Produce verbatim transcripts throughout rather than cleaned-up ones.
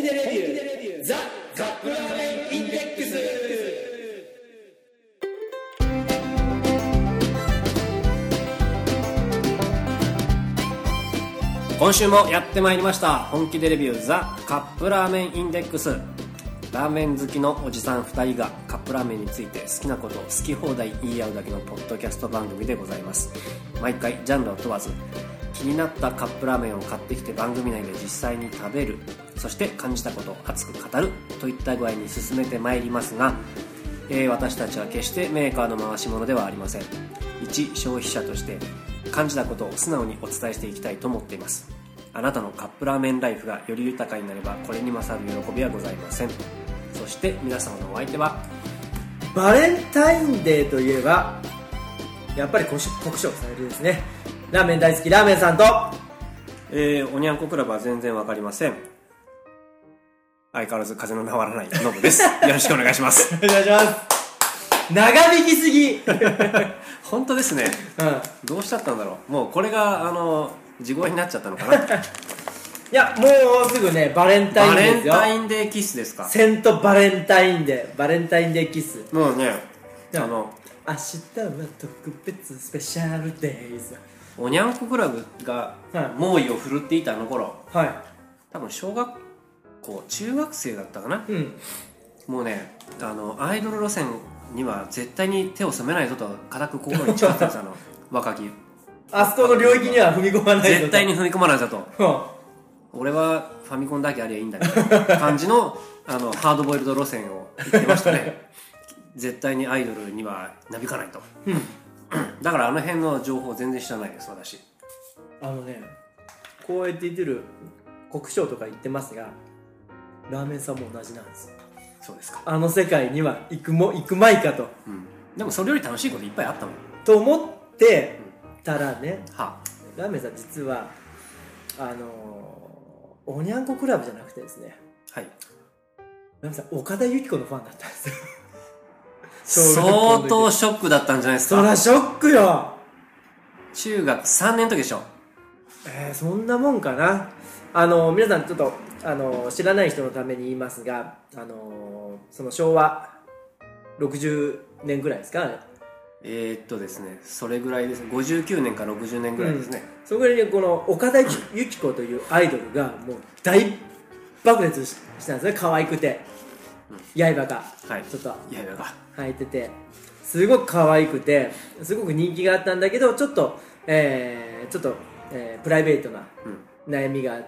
気でレビューザ・カップラーメンインデックス。今週もやってまいりました。本気でレビューザ・カップラーメンインデックス。ラーメン好きのおじさんふたりがカップラーメンについて好きなことを好き放題言い合うだけのポッドキャスト番組でございます。毎回ジャンルを問わず気になったカップラーメンを買ってきて番組内で実際に食べる、そして感じたことを熱く語るといった具合に進めてまいりますが、えー、私たちは決してメーカーの回し物ではありません。一消費者として感じたことを素直にお伝えしていきたいと思っています。あなたのカップラーメンライフがより豊かになればこれに勝る喜びはございません。そして皆様のお相手は、 バレンタインデーといえばやっぱり酷暑されるですね、ラーメン大好きラーメンさんと、 えー、おにゃんこクラブは全然わかりません。相変わらず風の治らないノブです。よろしくお願いします。 お願いします。長引きすぎ本当ですね、うん、どうしちゃったんだろう。もうこれがあの地声になっちゃったのかな。 いや、もうすぐね、バレンタインデーですよ。 バレンタインデーキスですか。 セントバレンタインデー、バレンタインデーキス。 もうね、あの明日は特別スペシャルデイズ。 おにゃんこクラブが猛威を振るっていたあの頃、はい、多分小学校中学生だったかな、うん、もうね、あのアイドル路線には絶対に手を染めないぞと固く心に誓ってたんです。あの若きあそこの領域には踏み込まないぞと、 絶対に踏み込まないぞと俺はファミコンだけありゃいいんだみたいな感じのあのハードボイルド路線を言ってましたね。絶対にアイドルにはなびかないと、うん、だからあの辺の情報全然知らないです私。 あのね、こうやって言ってる国章とか言ってますが、ラーメンさんも同じなんです。 そうですか。あの世界には行くも行くまいかと、 うん、でもそれより楽しいこといっぱいあったもんと思ってたらね、うん、 はラーメンさん実はあのー、おにゃんこクラブじゃなくてですね、はい、ラーメンさん岡田有希子のファンだったんですよ。 相当ショックだったんじゃないですか。 そりゃショックよ。 中学さんねんの時でしょ。 えー、そんなもんかな。あの皆さんちょっとあの知らない人のために言いますが、あのその昭和ろくじゅうねんぐらいですかね。 えー、っとですねそれぐらいです。ごじゅうきゅうねんかろくじゅうねんぐらいですね、 うん、そのぐらいにこの岡田有希子というアイドルがもう大爆裂したんですね。可愛くて、うん、刃が、はい、ちょっと刃が履いててすごく可愛くてすごく人気があったんだけど、ちょっと、えー、ちょっと、えー、プライベートな悩みがあって、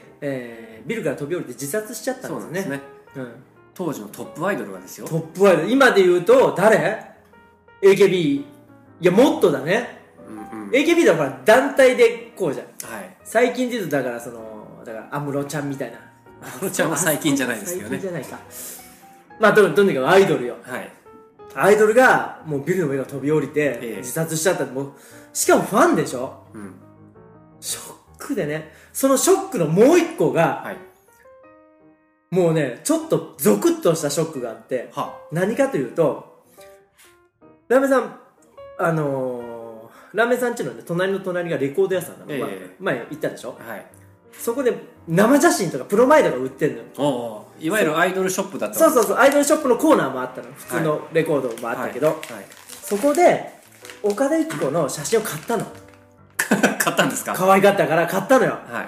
えー、ビルから飛び降りて自殺しちゃったんですね。そうなんですね、うん、 当時のトップアイドルがですよ。 トップアイドル、今で言うと誰？ エーケービー。 いやもっとだね、うんうん、エーケービー だから団体でこうじゃん、はい、最近で言うとだからそのだから安室ちゃんみたいな。 安室ちゃんは最近じゃないですけどね。 最近じゃないか。まあとにかくアイドルよ、はい、アイドルがもうビルの上から飛び降りて自殺しちゃった。もうしかもファンでしょ、うん、ショックでね。そのショックのもう一個が、はい、もうねちょっとゾクッとしたショックがあって、は何かというと、ラーメンさんあのー、ラーメンさん家の、ね、隣の隣がレコード屋さんなの、えー、前行ったでしょ、はい、そこで生写真とかプロマイドが売ってるのよ。 おいわゆるアイドルショップだった。 そうそうそう、アイドルショップのコーナーもあったの。普通のレコードもあったけど、はいはいはい、そこで岡田有希子の写真を買ったの。 買ったんですか。 可愛かったから買ったのよ、はい、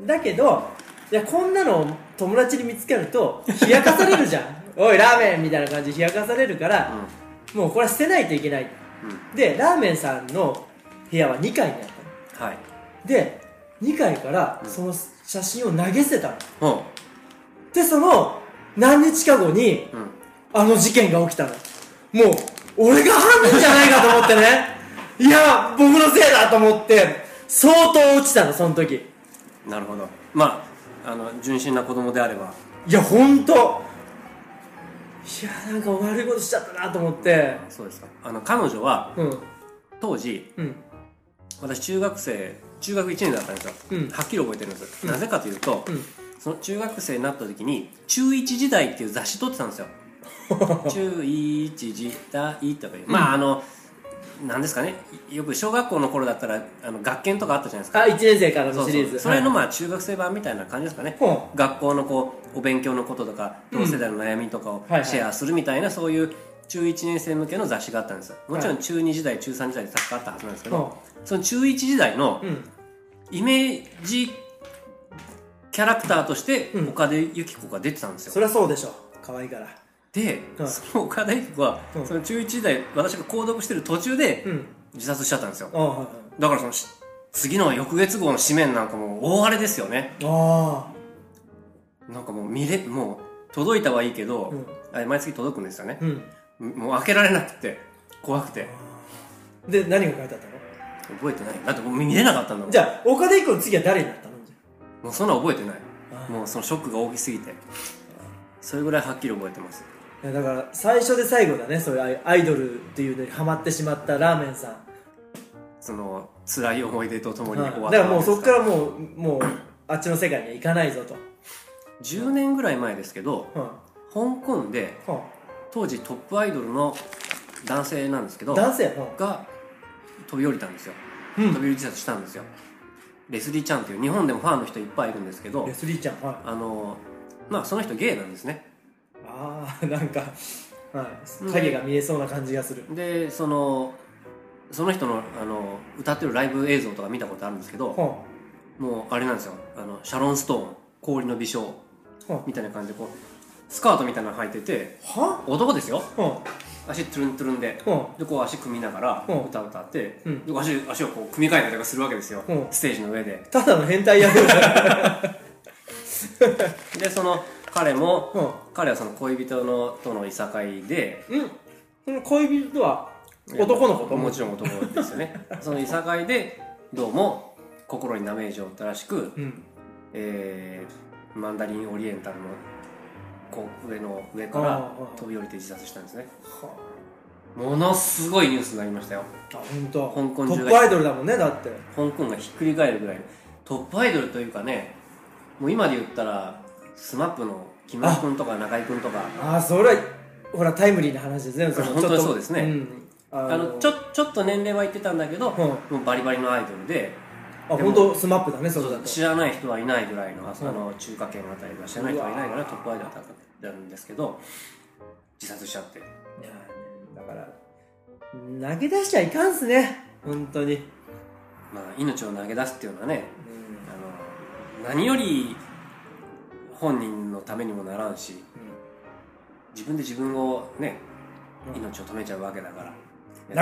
だけどいやこんなの友達に見つけると冷やかされるじゃんおいラーメンみたいな感じで冷やかされるから、うん、もうこれは捨てないといけない、うん、でラーメンさんの部屋はにかいにあったの、はい、でにかいからその写真を投げ捨てたの、うん、でその何日か後に、うん、あの事件が起きたの。もう俺が犯人じゃないかと思ってねいや僕のせいだと思って相当落ちたのその時。 なるほど。まああの純真な子供であれば、 いや本当いやなんか悪いことしちゃったなと思って。 そうですか。あの彼女は、うん、当時、うん、私中学生中学いちねんだったんですよ、うん、はっきり覚えてるんです、うん、なぜかというと、うん、その中学生になった時に中一時代っていう雑誌撮ってたんですよ中一時代とかいう、うん、まああのなんですかね、よく小学校の頃だったらあの学研とかあったじゃないですか。 あ、いちねん生からのシリーズ。 そうそう、それのまあ中学生版みたいな感じですかね、はい、学校のこうお勉強のこととか同世代の悩みとかをシェアするみたいな、そういう中いちねん生向けの雑誌があったんです。もちろん中に時代中さん時代で作家あったはずなんですけど、はい、その中いち時代のイメージキャラクターとして岡田由紀子が出てたんですよ、 うん、そりゃそうでしょ、可愛いから。 で、うん、その岡田由紀子は、うん、その中いち時代私が購読してる途中で自殺しちゃったんですよ、うん、だからその次の翌月号の紙面なんかもう大荒れですよね。あなんかもう見れもう届いたはいいけど、うん、あれ毎月届くんですよね、うん、もう開けられなくて怖くて。 で何が書いてあったの？ 覚えてない。だってもう見れなかったんだもん。 じゃあ岡田由紀子の次は誰になったの？ もうそんな覚えてない。もうそのショックが大きすぎてそれぐらいはっきり覚えてます。 いやだから最初で最後だね、そういうアイドルっていうのにハマってしまったラーメンさん、 その辛い思い出とともに終わった、 はい、だからもうそこからもうもうあっちの世界には行かないぞと。 じゅうねんぐらい前ですけど、はい、香港で、はい、当時トップアイドルの男性なんですけど男性、はい、 が飛び降りたんですよ、うん、飛び降り自殺したんですよ。レスリーちゃんっていう日本でもファンの人いっぱいいるんですけど、 レスリーちゃん、はい、 あのまあその人ゲイなんですね。 ああなんか、はい、影が見えそうな感じがする。 でそのその人のあの歌ってるライブ映像とか見たことあるんですけど、はあ、もうあれなんですよ、あのシャロン・ストーン氷の美少、はあ、みたいな感じでこうスカートみたいなの履いてて、はあ、男ですよ、はあ、足トゥルントゥルンで、はあ、でこう足組みながら歌を歌って、うん、で 足, 足をこう組み替えたりとかするわけですよ、はあ、ステージの上で。 ただの変態やるでその彼も、うん、彼はその恋人のとのいさかいで、 うん、その恋人は男の子と？ もちろん男ですよねそのいさかいでどうも心にダメージを負ったらしく、うん、えー、マンダリンオリエンタルのこう上の上から飛び降りて自殺したんですね。ものすごいニュースになりましたよ。 あ、本当。 香港中がトップアイドルだもんね、だって香港がひっくり返るぐらいトップアイドルというかね、もう今で言ったらスマップの木村君とか中居君とか。 ああ、それはほらタイムリーな話ですね。 その本当にそうですね、うん、あのあのちょちょっと年齢は言ってたんだけど、うん、もうバリバリのアイドルで、 あ、本当スマップだね、それだと。 知らない人はいないぐらいの、あの中華圏のあたりでは知らない人はいないぐらいトップアイドルだったんですけど、自殺しちゃって。いやだから投げ出しちゃいかんっすね、本当に。 まあ命を投げ出すっていうのはね、うん、あの何より本人のためにもならんし、うん、自分で自分をね、うん、命を止めちゃうわけだから、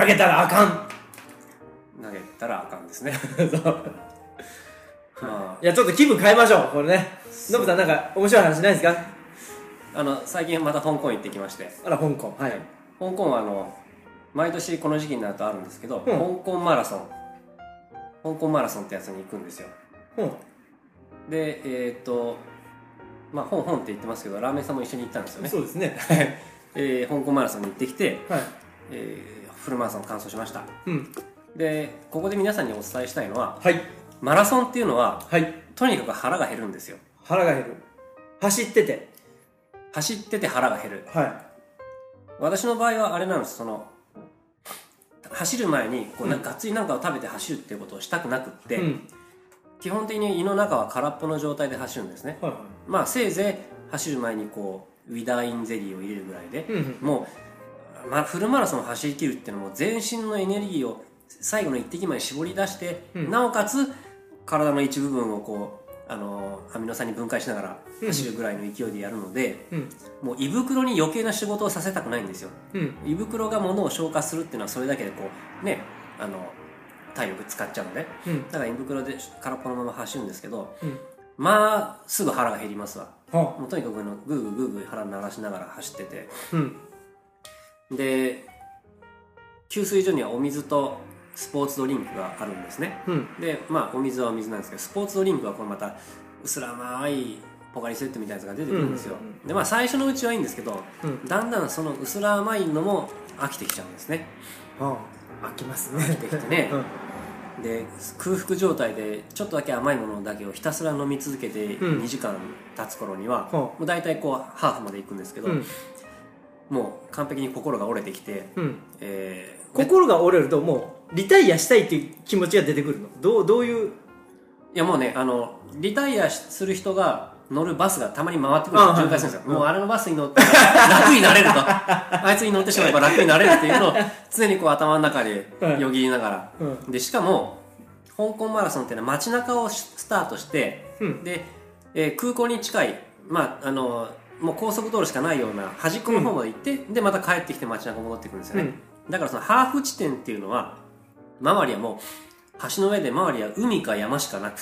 投げたらあかん、 投げたらあかんですねそうまあ、いやちょっと気分変えましょう、これね。ノブさんなんか面白い話ないですか？ あの最近また香港行ってきまして。 あら、香港、はい。 香港はあの毎年この時期になるとあるんですけど、うん、香港マラソン香港マラソンってやつに行くんですよ、うん、でえー、っとまあ本本って言ってますけど、ラーメンさんも一緒に行ったんですよね。 そうですねえー、香港マラソンに行ってきて、はい、えー、フルマラソン完走しました、うん、でここで皆さんにお伝えしたいのは、はい、マラソンっていうのは、はい、とにかく腹が減るんですよ。 腹が減る、走ってて走ってて腹が減る、はい、私の場合はあれなんです。その走る前にこうなんかがっつりなんかを食べて走るっていうことをしたくなくって、うん、基本的に胃の中は空っぽの状態で走るんですね、はいはい、まあせいぜい走る前にこうウィダーインゼリーを入れるぐらいで、うんうん、もう、まあ、フルマラソンを走り切るっていうのも全身のエネルギーを最後の一滴まで絞り出して、うん、なおかつ体の一部分をこうあのアミノ酸に分解しながら走るぐらいの勢いでやるので、うん、もう胃袋に余計な仕事をさせたくないんですよ、うん、胃袋が物を消化するっていうのはそれだけでこうね、あの体力使っちゃうので、うん、だから胃袋で空っぽのまま走るんですけど、うん、まあすぐ腹が減りますわ、うん、もうとにかくグーグーグーグー腹鳴らしながら走ってて、うん、で給水所にはお水とスポーツドリンクがあるんですね、うん、でまあお水はお水なんですけど、スポーツドリンクはこれまた薄ら甘いポカリセットみたいなやつが出てくるんですよ、うんうんうん、でまあ最初のうちはいいんですけど、うん、だんだんその薄ら甘いのも飽きてきちゃうんですね、 うん、飽きますね、 飽きてきてね、うん、で空腹状態でちょっとだけ甘いものだけをひたすら飲み続けてにじかん経つ頃には、うん、もう大体こうハーフまでいくんですけど、うん、 もう完璧に心が折れてきて、 うんえー、 心が折れるともうリタイアしたいっていう気持ちが出てくるの？どうどういう？ いやもうね、あのリタイアする人が乗るバスがたまに回ってくるんですよ、渋滞するんですよ、うん、もうあれのバスに乗って楽になれるとあいつに乗ってしまえば楽になれるっていうのを常にこう頭の中でよぎりながら、うん、でしかも香港マラソンっていうのは街中をスタートして、うん、で、えー、空港に近い、まあ、あのもう高速道路しかないような端っこの方まで行って、うん、でまた帰ってきて街中戻ってくるんですよね、うん、だからそのハーフ地点っていうのは周りはもう橋の上で周りは海か山しかなくって、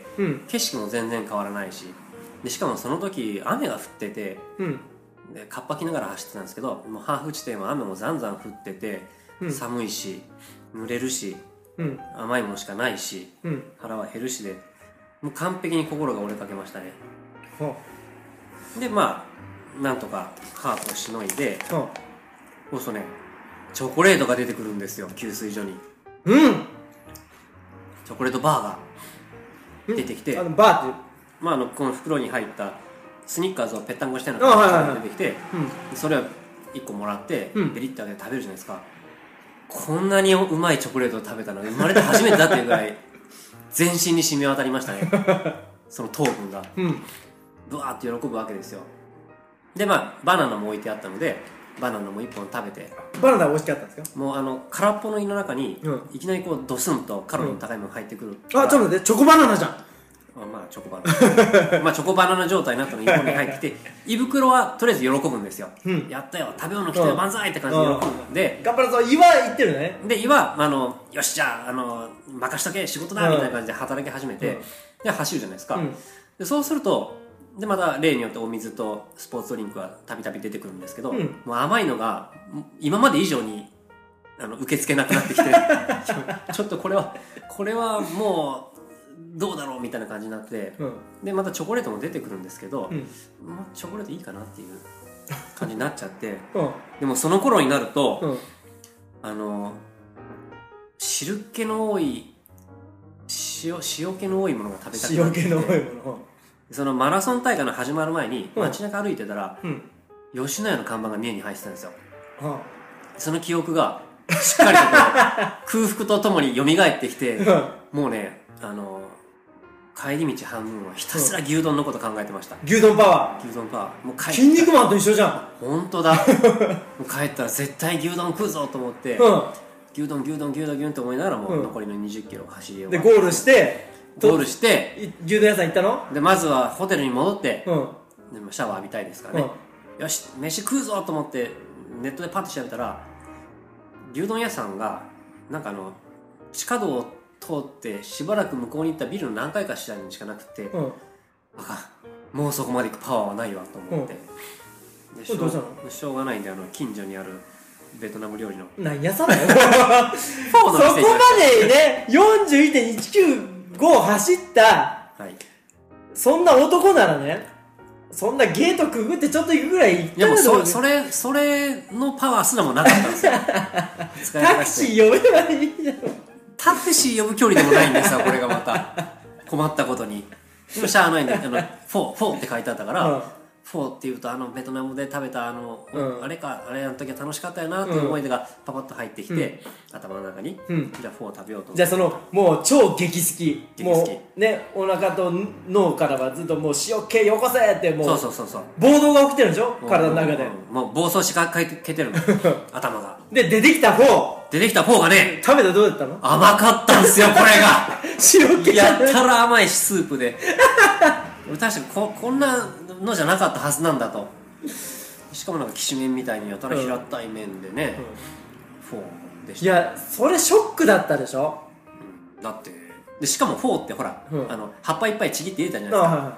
うん、景色も全然変わらないし、でしかもその時雨が降ってて、うん、でカッパ着ながら走ってたんですけど、もうハーフ地点は雨もざんざん降ってて、うん、寒いし濡れるし、うん、甘いものしかないし、うん、腹は減るしで、もう完璧に心が折れかけましたね。でまあなんとかハーフをしのいで、そうするとねチョコレートが出てくるんですよ、給水所に。うん、チョコレートバーが出てきて、 あのバーって、 まあ、あのこの袋に入ったスニッカーズをぺったんこしたような感じが出てきて、うん、それをいっこもらって、うん、ベリッてあげて食べるじゃないですか。こんなにうまいチョコレートを食べたの生まれて初めてだっていうぐらい全身に染み渡りましたねその糖分が、うん、ブワーって喜ぶわけですよ。でまあバナナも置いてあったのでバナナもいっぽん食べて。 バナナ美味しかったんですか？ もうあの空っぽの胃の中に、うん、いきなりこうドスンとカロリーの高いものが入ってくる、うん、 あ、ちょっと待って、チョコバナナじゃん。 あ、まあチョコバナナまあチョコバナナ状態になったのにいっぽんに入ってきて胃袋はとりあえず喜ぶんですよ、うん、やったよ食べ物来たよ、うん、万歳って感じで喜ぶんで、 頑張るぞ、胃は言ってるね。 で胃はあのよしじゃあ、あの任しとけ仕事だみたいな感じで働き始めて、うん、で走るじゃないですか、うん、でそうするとでまた例によってお水とスポーツドリンクはたびたび出てくるんですけど、うん、もう甘いのが今まで以上にあの受け付けなくなってきてちょっとこれはこれはもうどうだろうみたいな感じになって、うん、でまたチョコレートも出てくるんですけど、うん、まあ、チョコレートいいかなっていう感じになっちゃって、うん、でもその頃になると、うん、あの汁気の多い 塩, 塩気の多いものが食べたくなってきて、塩気の多いもの、そのマラソン大会の始まる前に街中歩いてたら、うん、吉野家の看板が見えに入ってたんですよ、うん、その記憶がしっかりとこう空腹とともに蘇ってきて、うん、もうね、あの帰り道半分はひたすら牛丼のこと考えてました、 うん、牛丼パワー牛丼パワーもう帰筋肉マンと一緒じゃん。 本当だもう帰ったら絶対牛丼食うぞと思って、うん、牛丼牛丼牛丼牛丼って思いながらもう残りのにじゅっキロ走り終わって、 でゴールしてゴールして牛丼屋さん行ったので、まずはホテルに戻って、うん、でもシャワー浴びたいですからね、うん、よし飯食うぞと思ってネットでパッと調べたら牛丼屋さんがなんかあの地下道を通ってしばらく向こうに行ったビルの何階か下にしかなくて、うん、あかんもうそこまで行くパワーはないわと思って、うん、でしょう、しょうがないんであの近所にあるベトナム料理の何屋さんだよそこまでね よんじゅういってんいちきゅうご 走った、はい、そんな男ならね、そんなゲートくぐってちょっと行くぐらい行ったら、いやもうそ, それそれのパワーすらもなかったんですよタクシー呼べばいいじゃん。 タクシー呼ぶ距離でもないんですよこれがまた困ったことに。でもしゃあないんで、あのフォーフォーって書いてあったから、うん、フォーっていうとあのベトナムで食べたあの、うん、あれかあれの時は楽しかったよなっていう思い出がパパッと入ってきて、うん、頭の中に、うん、じゃあフォー食べようと思って、 じゃあそのもう超激好き、激好きもうね、お腹と脳からはずっともう塩気よこせってもうそうそうそうそう暴動が起きてるでしょ体の中で、 もう暴走しかけてるの頭がで出てきたフォー出てきたフォーがね、 食べたらどうだったの？ 甘かったんすよこれが塩気やったら甘いしスープで確かに こ, こんなのじゃなかったはずなんだと。しかもなんかきしめんみたいにやたら平たい麺でね、うんうん、フォーでした。 いやそれショックだったでしょ、 うん、だってでしかもフォーってほら、うん、あの葉っぱいっぱいちぎって入れたじゃないですか、はいはい、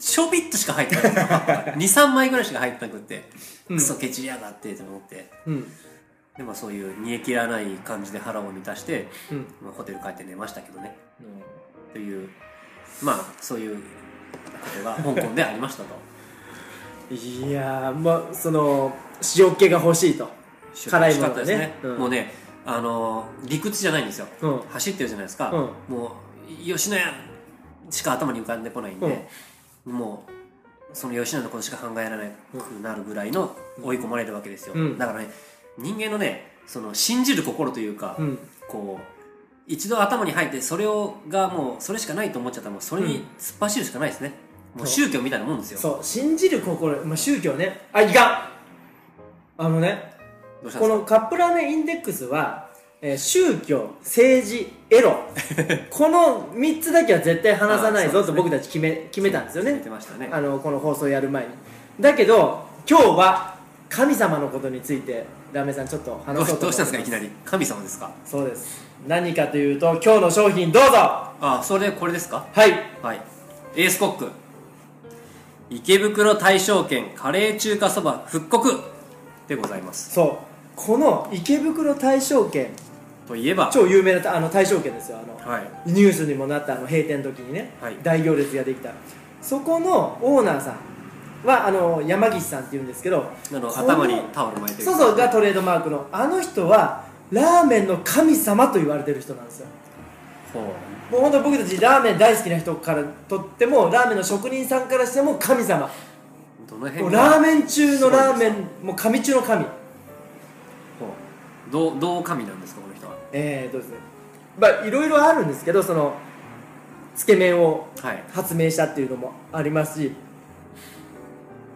ちょびっとしか入ってないにさんまいぐらいしか入ってなくってクソケチりやがってと思って、うん、でまあそういう煮え切らない感じで腹を満たして、うんまあ、ホテル帰って寝ましたけどね、うん、というまあそういうことが香港でありましたといやー、まあその塩気が欲しいと、辛いものがね、ね、 うん、もうね、あのー、理屈じゃないんですよ、うん、走ってるじゃないですか、うん、もう吉野家しか頭に浮かんでこないんで、うん、もうその吉野のことしか考えられなくなるぐらいの追い込まれるわけですよ、うん、だからね人間のねその信じる心というか、うん、こう一度頭に入ってそれをがもうそれしかないと思っちゃったらもうそれに突っ走るしかないですね、うん、もう宗教みたいなもんですよ。 そう信じる心、まあ、宗教ねあいかんあのねこのカップラーメンインデックスは、えー、宗教政治エロこのみっつだけは絶対話さないぞと僕たち決め、決めたんですよね。 決めてましたね。 あのこの放送やる前に。だけど今日は神様のことについてラーメンさんちょっと話そうと思います。 どうしたんですかいきなり神様ですか。 そうです。何かというと今日の商品どうぞ。 あそれこれですか。 はい、 はい、エースコック池袋大正軒カレー中華そば復刻でございます。 そうこの池袋大正軒といえば超有名なあの大正軒ですよ。あの、 はい、 ニュースにもなったあの閉店の時にね、はい、大行列ができたそこのオーナーさんはあの山岸さんっていうんですけどあの頭にタオル巻いてるそうそうがトレードマークのあの人はラーメンの神様と言われてる人なんですよ。もう本当僕たちラーメン大好きな人からとってもラーメンの職人さんからしても神様。 どの辺もうラーメン中のラーメンもう神中の神。 どうどう神なんですかこの人は。 えー、どうですねまあいろいろあるんですけどそのつけ麺を発明したっていうのもありますし、はい、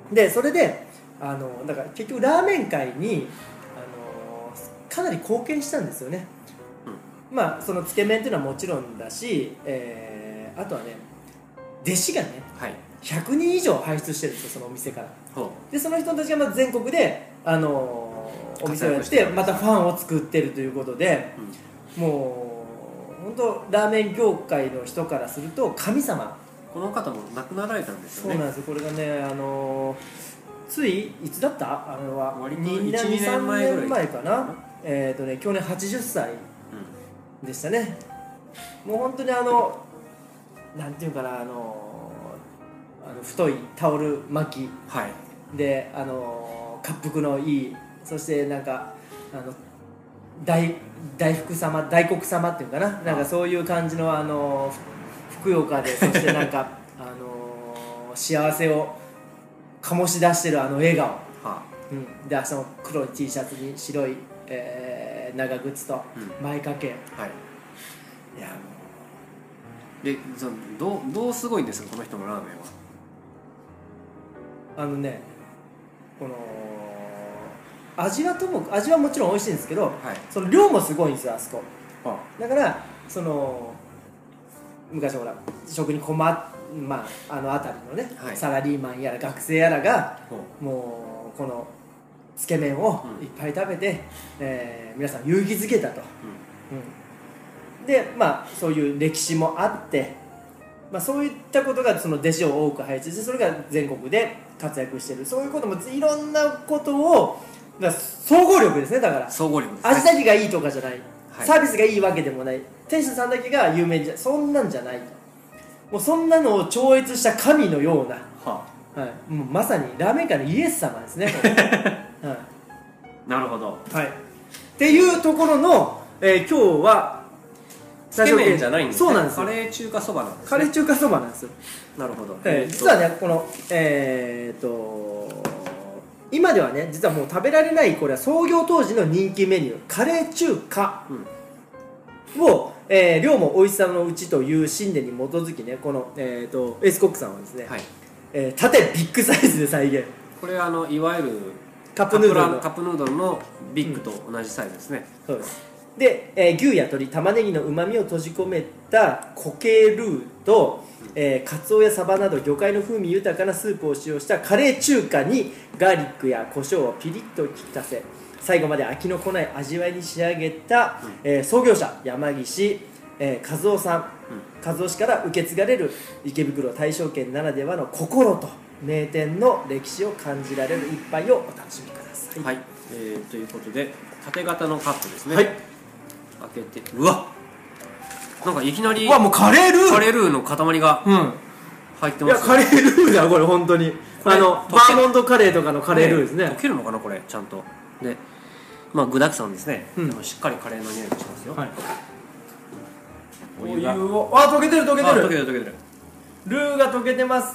でそれであのだから結局ラーメン界にあのかなり貢献したんですよね、うん、まあそのつけ麺っていうのはもちろんだし、えー、あとはね弟子がね、はい、ひゃくにん以上輩出してるんですよそのお店から。でその人たちがまず全国であのお店をやってまたファンを作ってるということで、うん、もう本当ラーメン業界の人からすると神様。 この方も亡くなられたんですよね。 そうなんですよ。これがねあのついいつだったあれはにねんさんねんまえかな、えーとね去年はちじゅっさいでしたね、うん、もう本当にあのなんていうかなあのあの太いタオル巻き、はい、であの恰幅のいいそしてなんかあの 大, 大福様大黒様っていうかな、なんかそういう感じのあのふくよかでそしてなんかあの幸せを醸し出してるあの笑顔、はあうん、で明日の黒い T シャツに白い、えー、長靴と前掛け、うんはい、いやもうでそのどうどうすごいんですかこの人のラーメンは。 あのねこの味はとも味はもちろん美味しいんですけど、はい、その量もすごいんですよあそこ、はあ、だからその昔ほら食に困っ、まあ、あの辺りのね、はい、サラリーマンやら学生やらが、うん、もうこのつけ麺をいっぱい食べて、うんえー、皆さん勇気づけたと、うんうん、でまあそういう歴史もあって、まあ、そういったことがその弟子を多く配置してそれが全国で活躍しているそういうこともいろんなことをだから総合力ですね。だから総合力ですね。 味だけがいいとかじゃない、はい、サービスがいいわけでもない店主さんだけが有名じゃそんなんじゃないもうそんなのを超越した神のような、はあはい、もうまさにラーメン界のイエス様ですね、 はい、なるほど、 はい、っていうところの、えー、今日はつけ麺じゃないんですね。 そうなんですよ。 カレー中華そばなんですね。 カレー中華そばなんですよ。 なるほど、 えー、実はねこのえー、っと今ではね実はもう食べられないこれは創業当時の人気メニューカレー中華を、うんえー、量も美味しさのうちという信念に基づきねこの、えー、とエースコックさんはですね、はいえー、縦ビッグサイズで再現。 これはあのいわゆるカップヌードルのカップヌードルのビッグと同じサイズですね、 うん、そうですで、えー、牛や鶏玉ねぎのうまみを閉じ込めた固形ルーとえー、カツオやサバなど魚介の風味豊かなスープを使用したカレー中華にガーリックや胡椒をピリッと効かせ最後まで飽きのこない味わいに仕上げた、うんえー、創業者山岸、えー、和夫さん、うん、和夫氏から受け継がれる池袋大正軒ならではの心と名店の歴史を感じられる一杯をお楽しみください。 はい、えー、ということで縦型のカップですね。 はい、 開けてうわっなんかいきなりうわもうカレールーカレールーの塊が入ってます、 うん、いやカレールーだこれ本当にあのバーモントカレーとかのカレールーですね。 溶けるのかなこれちゃんとでまあ具だくさんですね、うん、でもしっかりカレーの匂いがしますよ、はい、 お湯がお湯をあ溶けてる溶けてるあ溶けてる溶けてるルーが溶けてます。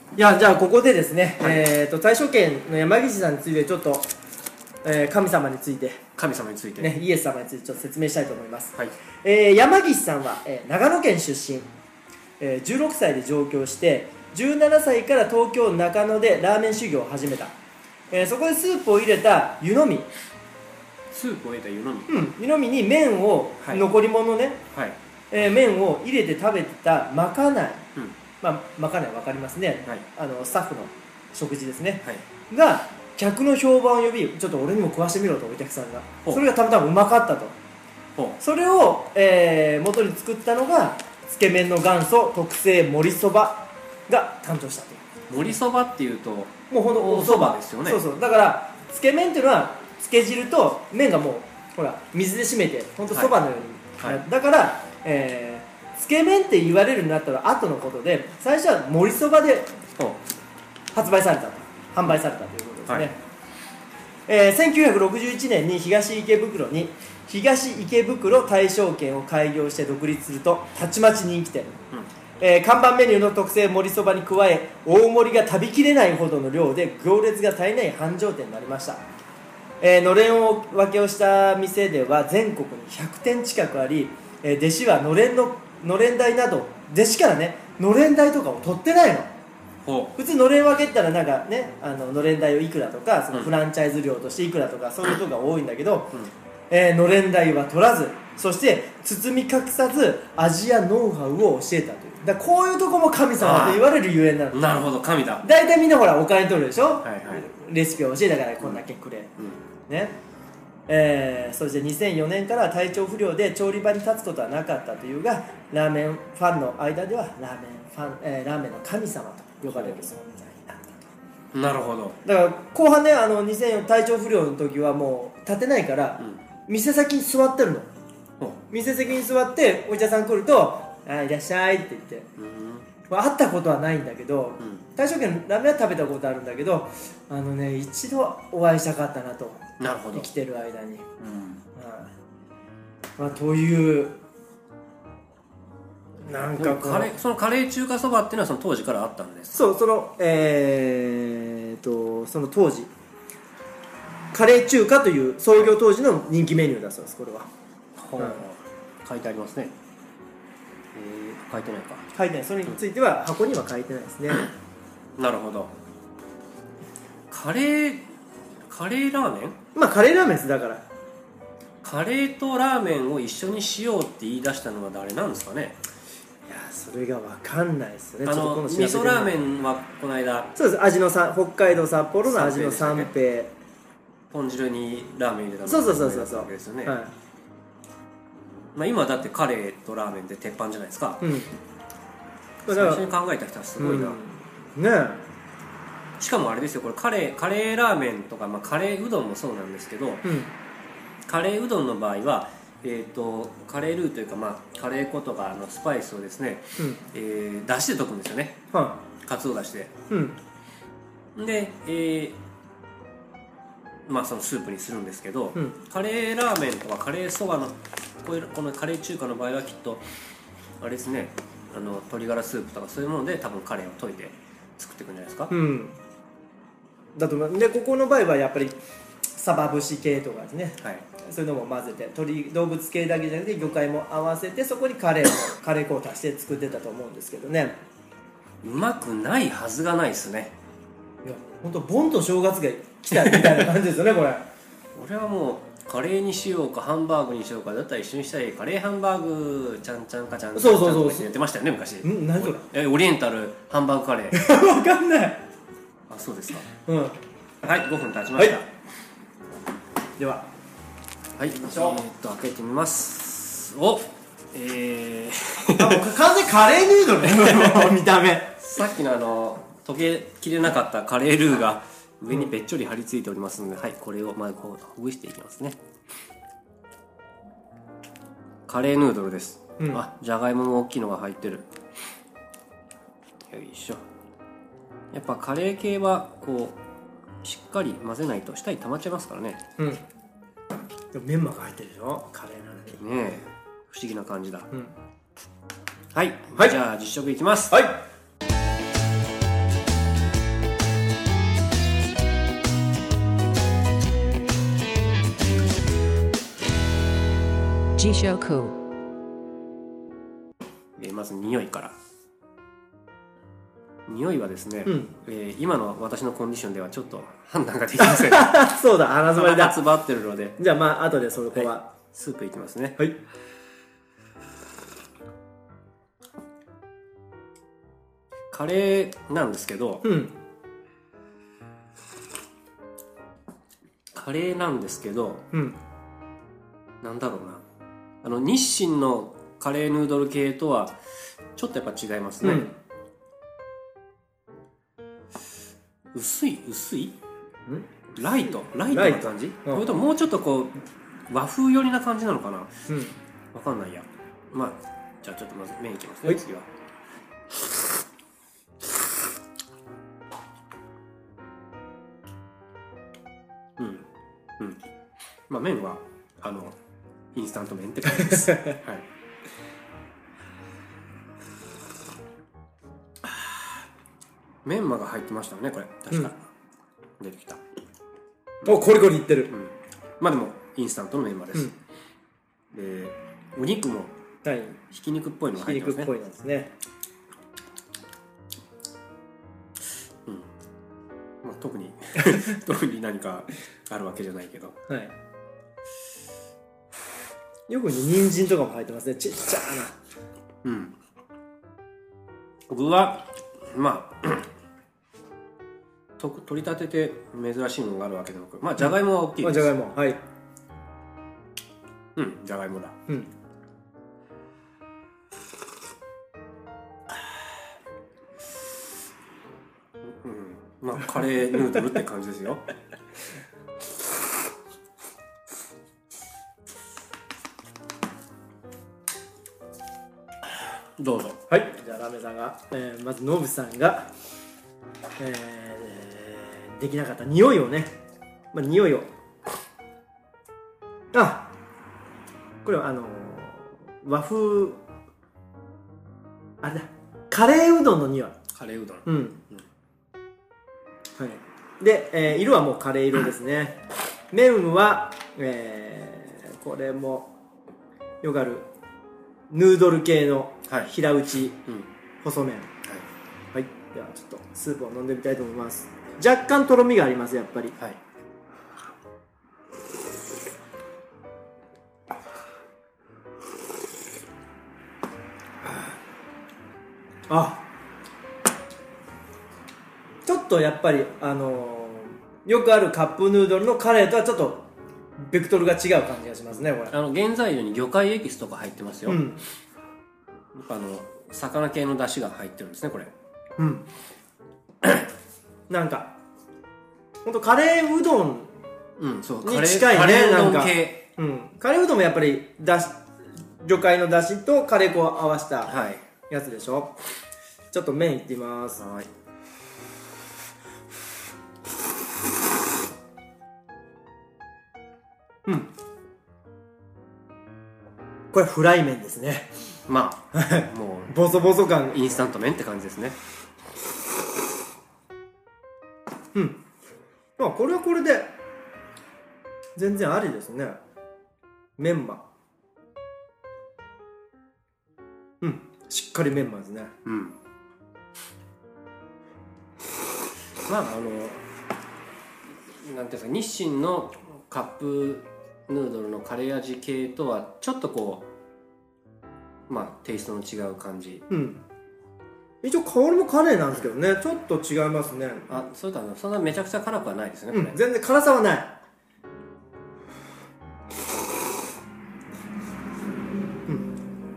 いやじゃあここでですね、 はい、 えーと大正圏の山岸さんについてちょっと、えー、神様について神様について、 ね、イエス様についてちょっと説明したいと思います、 はい。 えー、山岸さんは、えー、長野県出身、えー、じゅうろくさいで上京してじゅうななさいから東京中野でラーメン修行を始めた、えー、そこでスープを入れた湯飲みスープを入れた湯飲み、 うん、湯飲みに麺を、はい、残り物ね、はい、えー、麺を入れて食べてたまかない、うん、まあ、まかない分かりますね、はい、あのスタッフの食事ですね、はい、が客の評判を呼び、ちょっと俺にも食わしてみろとお客さんが、それがたまたまうまかったと、それを、えー、元に作ったのがつけ麺の元祖特製盛りそばが誕生したという。 盛りそばっていうともうほんとおそばですよね。そうそう、だからつけ麺っていうのはつけ汁と麺がもうほら水で締めてほんとそばのように、はいはい、だから、えー、つけ麺って言われるようになったら後のことで、最初は盛りそばで発売されたと、販売されたということですね、はい、えー、せんきゅうひゃくろくじゅういちねんに東池袋に東池袋大正軒を開業して独立するとたちまち人気店、うん、えー、看板メニューの特製盛りそばに加え大盛りが食べきれないほどの量で行列が絶えない繁盛店になりました、えー、のれんを分けをした店では全国にひゃくてん近くあり、えー、弟子はのれんののれん代など弟子からねのれん代とかを取ってないの。普通のれん分けったらなんかね、あののれん代をいくらとかそのフランチャイズ料としていくらとか、うん、そういうことが多いんだけど、うん、えー、のれん代は取らず、そして包み隠さず味やノウハウを教えたという。だからこういうとこも神様と言われるゆえんなんだ。 なるほど、神だ。 大体みんなほらお金取るでしょ、はいはい、レシピを教えたからこんだけくれ、うん、ね、えー、そしてにせんよねんから体調不良で調理場に立つことはなかったというが、ラーメンファンの間ではラーメンファン、えー、ラーメンの神様と呼ばれる存在になったと。 なるほど。 だから後半ね、あのにせんよねん体調不良の時はもう立てないから、うん、店先に座ってるの、うん、店先に座ってお医者さん来ると「あ、いらっしゃい」って言って、うん、まあ、会ったことはないんだけど、うん、大正軒ラーメンは食べたことあるんだけど、あのね一度お会いしたかったなと。 なるほど。 生きてる間に、うん、まあ、というなんかカレー、そのカレー中華そばっていうのはその当時からあったんですか？ そう、そのえー、っとその当時カレー中華という創業当時の人気メニューだそうです。これは、 うん、書いてありますね。えー、書いてないか。 書いてない。それについては箱には書いてないですね。 なるほど。カレーカレーラーメン？ まあカレーラーメンです。だからカレーとラーメンを一緒にしようって言い出したのは誰なんですかね？ いや、それが分かんないですよね。 あの味噌ラーメンはこの間、 そうです、味のさ北海道札幌の味の三平、 豚汁にラーメン入れたのそうそうそうそうそうですよね、はい、まあ、今だってカレーとラーメンって鉄板じゃないですか、うん、最初に考えた人はすごいな、 うん、ねえ。 しかもあれですよ、これカレー、カレーラーメンとか、まあ、カレーうどんもそうなんですけど、うん、カレーうどんの場合は、えー、とカレールーというか、まあ、カレー粉とかのスパイスをですね、うん、えー、だしで溶くんですよね、はあ、かつおだしで、うん、で、えーまあ、そのスープにするんですけど、うん、カレーラーメンとかカレーそばのこういうこのカレー中華の場合はきっとあれですね、あの鶏ガラスープとかそういうもので多分カレーを溶いて作っていくんじゃないですか、うん、 だと思う。でここの場合はやっぱりサバ節系とかですね、はい、そういうのも混ぜて、鶏動物系だけじゃなくて魚介も合わせて、そこにカレーもカレー粉を足して作ってたと思うんですけどね。 うまくないはずがないですね。 いや本当ボンと正月が来たみたいな感じですよねこれ。 俺はもうカレーにしようかハンバーグにしようかだったら一緒にしたい。カレーハンバーグちゃんちゃんかちゃんちゃんちゃんとか言ってましたよね昔。 ん何それ？ えオリエンタルハンバーグカレー。 わかんない。 あ、そうですか。 うん。 はい、ごふん経ちました。はい、 でははい、えー、っと開けてみます。お、えー、 あ、もう完全カレーヌードルね見た目。 さっきのあの溶けきれなかったカレールーが上にべっちょり張り付いておりますので、うん、はい、これをまずほぐしていきますね。カレーヌードルです、うん、あ、じゃがいもも大きいのが入ってる。よいしょ。やっぱカレー系はこうしっかり混ぜないと下に溜まっちゃいますからね。うん。 でもメンマが入ってるでしょ、カレーなのにね。え不思議な感じだ、うん、はい、はい、じゃあ実食いきます。 はい。 Jishoku。まず匂いから。匂いはですね、うんえー、今の私のコンディションではちょっと判断ができません。 そうだ、鼻詰まりだ。 詰まってるので。 じゃあまあ後でそこは、 はい、スープいきますね。 はい。 カレーなんですけど、 うん、 カレーなんですけど、 うん、 なんだろうな、あの日清のカレーヌードル系とはちょっとやっぱ違いますね。うん薄い薄いライトライトな感じ、これともうちょっとこう和風寄りな感じなのかな、うん、わかんないや。まあじゃあちょっとまず麺いきますね、はい、次は。うんうんまあ麺はあのインスタント麺って感じです、はい。メンマが入ってましたねこれ確か、うん、出てきた。 おコリコリいってる、うん、 まあでもインスタントのメンマです、うん、でお肉もひき肉っぽいのが入ってますね。 ひき肉っぽいのですね。 うんまあ、特に特に何かあるわけじゃないけど、 はい、よくね人参とかも入ってますね、ちっちゃな。うん具はまあと取り立てて珍しいものがあるわけでもなく、まあじゃがいもは大きいです。 じゃがいもはいうんじゃがいもだ。うん、うん、まあカレーヌードルって感じですよ。どうぞ。 はい、じゃあラーメンさんが、えー、まずノブさんが、えー、できなかった匂いをね、まあ、匂いをあこれはあのー、和風あれだカレーうどんの匂い。 カレーうどん、 うん、うん、はい、で、えー、色はもうカレー色ですね。麺は、えー、これもよくあるヌードル系の平打ち、はいうん、細麺、はいはい、ではちょっとスープを飲んでみたいと思います。若干とろみがありますやっぱり、はい、あちょっとやっぱりあのー、よくあるカップヌードルのカレーとはちょっとベクトルが違う感じがしますねこれ。 あの原材料に魚介エキスとか入ってますよ、うん、あの魚系の出汁が入ってるんですねこれ。 うんなんかほんとカレーうどんに近いね、うん、カレーうどん系、うん、カレーうどんもやっぱりだし魚介の出汁とカレー粉を合わせたやつでしょ、はい、ちょっと麺いってみます。はいうんこれフライ麺ですね。 まあもうボソボソ感インスタント麺って感じですね。 うんまあこれはこれで全然ありですね。メンマうんしっかりメンマですね。うんまああのなんていうんですか日清のカップヌードルのカレー味系とはちょっとこうまあテイストの違う感じ。 うん一応香りもカレーなんですけどねちょっと違いますね。 あそうだねそんなめちゃくちゃ辛くはないですね、うん、 全然辛さはない。うん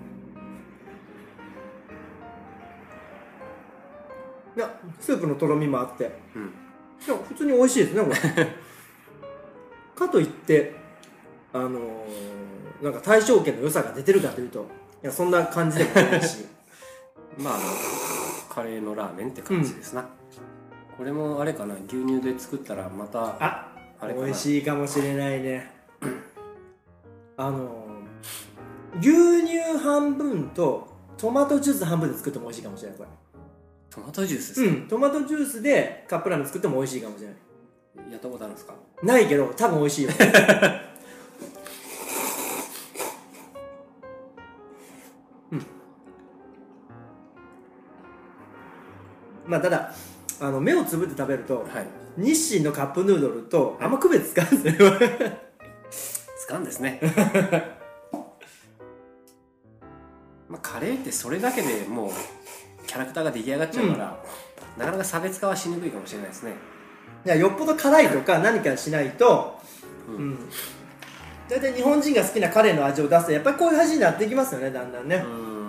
いやスープのとろみもあって、うん、いや普通に美味しいですねこれかといってあのー、なんか大正圏の良さが出てるかというといやそんな感じでもないしまああのカレーのラーメンって感じですな、うん、これもあれかな牛乳で作ったらまたああれかな美味しいかもしれないねあのー、牛乳半分とトマトジュース半分で作っても美味しいかもしれないこれ。 トマトジュースですか？ うんトマトジュースでカップラーメン作っても美味しいかもしれない。 やったことあるんですか？ ないけど多分美味しいよまあただあの目をつぶって食べると、 はい、 日清のカップヌードルとあんま区別つかんですよつかんですねまあカレーってそれだけでもうキャラクターが出来上がっちゃうから、うん、なかなか差別化はしにくいかもしれないですね。 いやよっぽど辛いとか何かしないと、うんうん、大体日本人が好きなカレーの味を出すとやっぱりこういう味になっていきますよね、だんだんね。うん、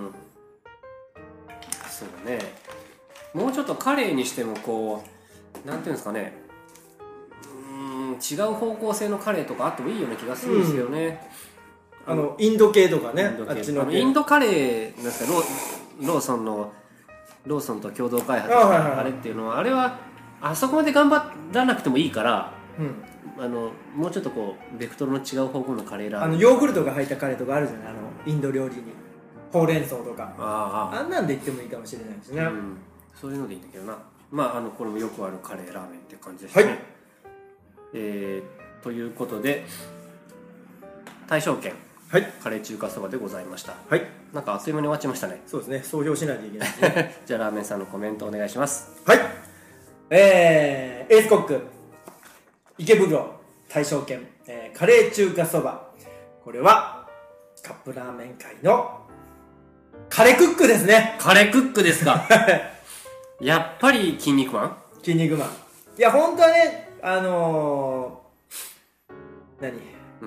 そうだね。もうちょっとカレーにしてもこうなんていうんですかね、うーん違う方向性のカレーとかあってもいいような気がするんですよね。 うん、あのインド系とかね、あっちのインドカレーなんですか、ロー、ローソンのローソンと共同開発したあれっていうのは、あれはあそこまで頑張らなくてもいいから、うん、あのもうちょっとこうベクトルの違う方向のカレーラーメン、 あのヨーグルトが入ったカレーとかあるじゃない、あのインド料理にほうれん草とか、あああんなんで言ってもいいかもしれないですね。うん、 そういうのでいいんだけどな。まああのこれもよくあるカレーラーメンって感じですね。はい、えー、ということで大勝軒、はい、カレー中華そばでございました。はい、なんかあっという間に終わっちゃいましたね。 そうですね、総評しないといけないですねじゃあラーメンさんのコメントお願いします。 はい、えー、エースコック池袋大勝軒、えー、カレー中華そば、これはカップラーメン界のカレークックですね。 カレークックですかやっぱり筋肉マン筋肉マン、いや本当はね、あのー、何、うん、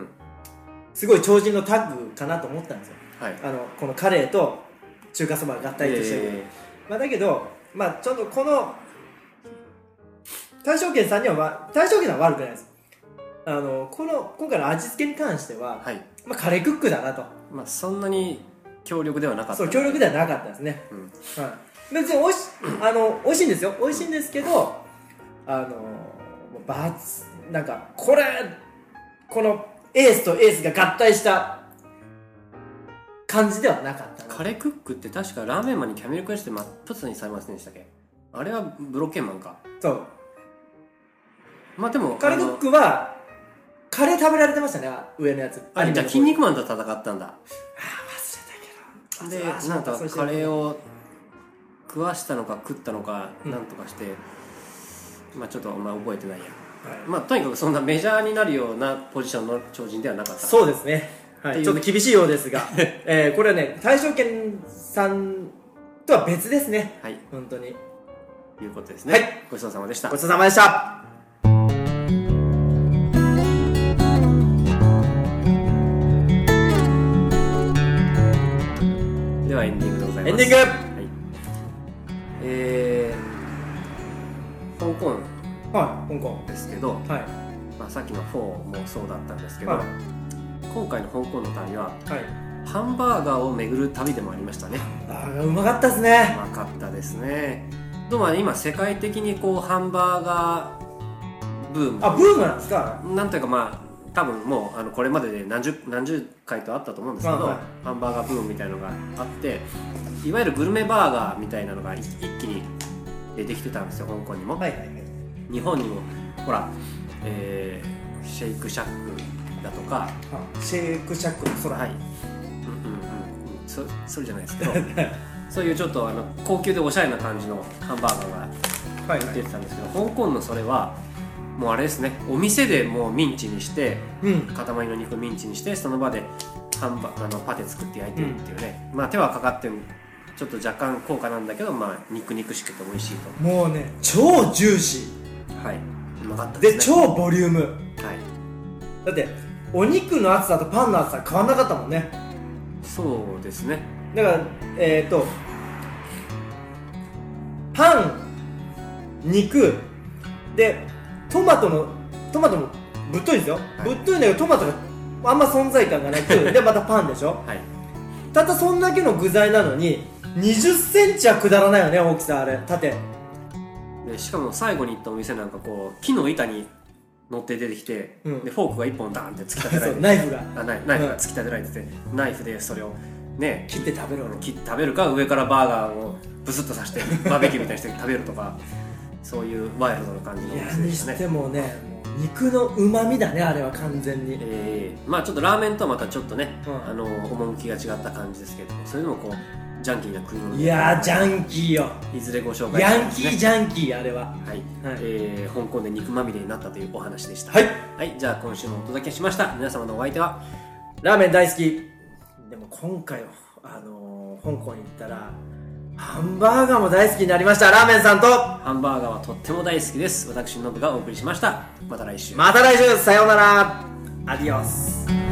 すごい超人のタッグかなと思ったんですよ、はい、あのこのカレーと中華そばが合体としてる、えーまあ、だけど、まあ、ちょっとこの大勝軒さんには大勝軒さんは悪くないです。あのこの今回の味付けに関しては、はい、まあ、カレークックだなと、 まあ、そんなに強力ではなかった、 そう強力ではなかったですね、うん、はい、別においしあの美味しいんですよ、美味しいんですけど、あのバツなんかこれこのエースとエースが合体した感じではなかったな。 カレークックって確かラーメンマンにキャメルクラッシュで真っ二つにされませんでしたっけ。あれはブロッケンマンか。そう、まあでもカレークックはカレー食べられてましたね、上のやつ。 あれじゃあ筋肉マンと戦ったんだ。ああ忘れたけど、 でなんかカレーを食わしたのか食ったのかなんとかして、うん、まあちょっとまあ覚えてないや、はい、まあとにかくそんなメジャーになるようなポジションの超人ではなかった。 そうですね、はい、ちょっと厳しいようですが、えー、これはね大勝軒さんとは別ですね。はい、本当にいうことですね。はい、ごちそうさまでした。 ごちそうさまでした。 ではエンディングでございます。 エンディング、はい、 えー、香港、 はい、香港ですけど、はい、まあ、さっきのフォーもそうだったんですけど、はい、今回の香港の旅は、はい、ハンバーガーを巡る旅でもありましたね。 あーうまかったですね。 うまかったですね。どうも今世界的にこうハンバーガーブーム、 あブームなんですか。 なんというかまあ多分もうあのこれまでで何十何十回とあったと思うんですけど、はい、ハンバーガーブームみたいなのがあって、いわゆるグルメバーガーみたいなのが一気にできてたんですよ、香港にも、はいはいはい、日本にもほら、えー、シェイクシャックだとか、 シェイクシャックの空、はい、うんうんうん、 そ, それじゃないですけどそういうちょっとあの高級でおしゃれな感じのハンバーガーが出てたんですけど、はいはい、香港のそれはもうあれですね、お店でもうミンチにして、うん、塊の肉ミンチにしてその場でハンバあのパテ作って焼いてるっていうね、うん、まあ手はかかってちょっと若干高価なんだけど、まあ肉肉しくて美味しいと。 もうね超ジューシー、はい、うまかったですね。 で超ボリューム、はい、だってお肉の厚さとパンの厚さ変わんなかったもんね。 そうですね。 だからえっ、ー、とパン肉でトマトのトマトもぶっといんですよ、はい、ぶっといんだけどトマトがあんま存在感がなくでまたパンでしょ、はい、たったそんだけの具材なのににじゅっセンチはくだらないよね、大きさ。あれ縦で、しかも最後に行ったお店なんかこう木の板に乗って出てきて、うん、でフォークがいっぽんダーンって突き立てられてナイフがあナイナイフが突き立てられてて、うん、ナイフでそれをね切って食べる切って食べるか上からバーガーをブスッと刺してバーベキューみたいにして食べるとかそういうワイルドな感じのお店でしたね。 いやにしてもね肉のうまみだね、あれは完全に、 えー、まあちょっとラーメンとはまたちょっとね、うん、あの趣が違った感じですけど、それでもこうジャンキーな食い物いやージャンキーよ、 いずれご紹介ヤします、ね、 ンキージャンキーあれは。 はい、 はいえー、香港で肉まみれになったというお話でした。 はい、 はい、じゃあ今週もお届けしました。皆様のお相手はラーメン大好き。でも今回はあのー、香港に行ったらハンバーガーも大好きになりました。ラーメンさんとハンバーガーはとっても大好きです。私ノブがお送りしました。また来週。 また来週、さようなら、アディオス。